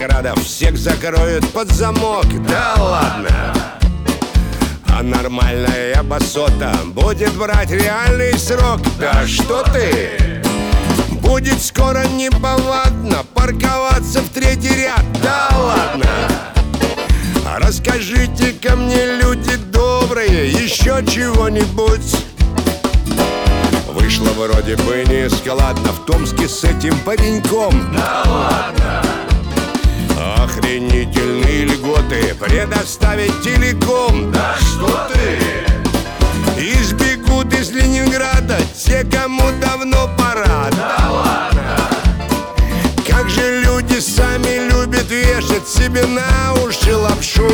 маскарадов всех закроют под замок. Да ладно. А нормальная басота будет брать реальный срок. Да что ты? Будет скоро неповадно парковаться в третий ряд. Да ладно. Расскажите-ка мне, люди добрые, еще чего-нибудь. Вышло вроде бы нескладно в Томске с этим пареньком. Да ладно. Охренительные льготы предоставить телеком. Да что ты? Избегут из Ленинграда те, кому давно пора. Да ладно. Как же люди сами любят вешать себе на уши лапшу.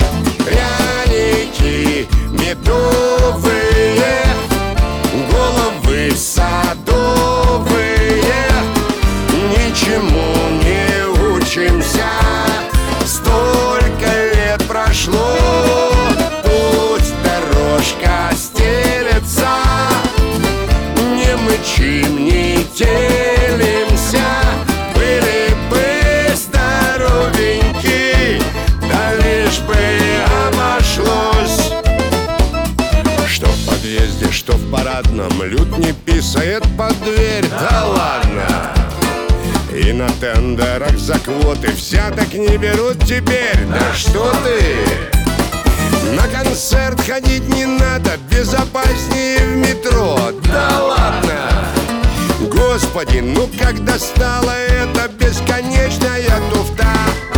Пряники медовые, головы садовые. Ничему не учимся, столько лет прошло. Путь дорожка стелется, не мычим, не телимся. Были бы здоровеньки, да лишь бы обошлось. Что в подъезде, что в парадном люд не писает под дверь. Да ладно. И на тендерах за квоты взяток не берут теперь. Да что ты? На концерт ходить не надо, безопаснее в метро. Да ладно. Господи, ну как достала эта бесконечная туфта.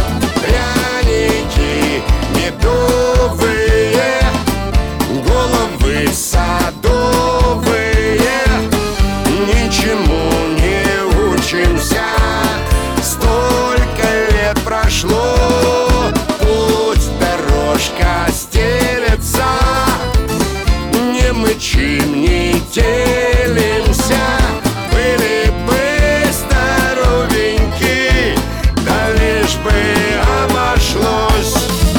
Пряники медовые, головы садовые. Ничему не учимся, столько лет прошло. Путь дорожка стелется, не мычим, не телимся. Были бы здоровеньки, да лишь бы обошлось.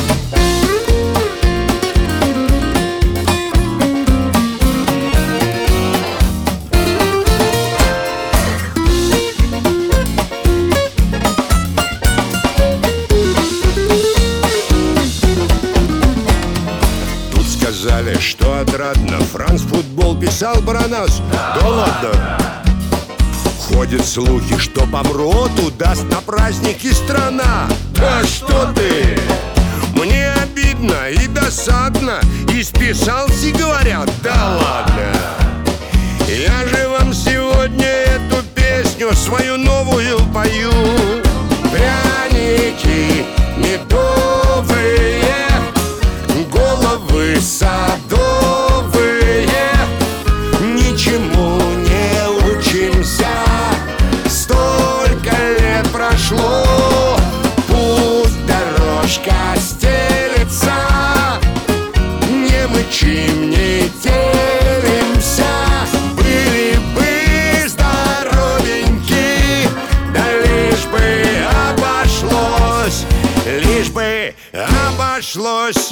Сказали, что отрадно Франц футбол писал про нас. Да ладно. Ходят слухи, что Павроту даст на праздники страна. Да что ты? Мне обидно и досадно. И списался, говорят. Да ладно. Я же вам сегодня эту песню свою новую пою. Пряники медовые, головы садовые. Ничему не учимся, столько лет прошло. Пусть дорожка стелется, не мычим, не телимся. Были бы здоровеньки, да лишь бы обошлось. Лишь бы обошлось.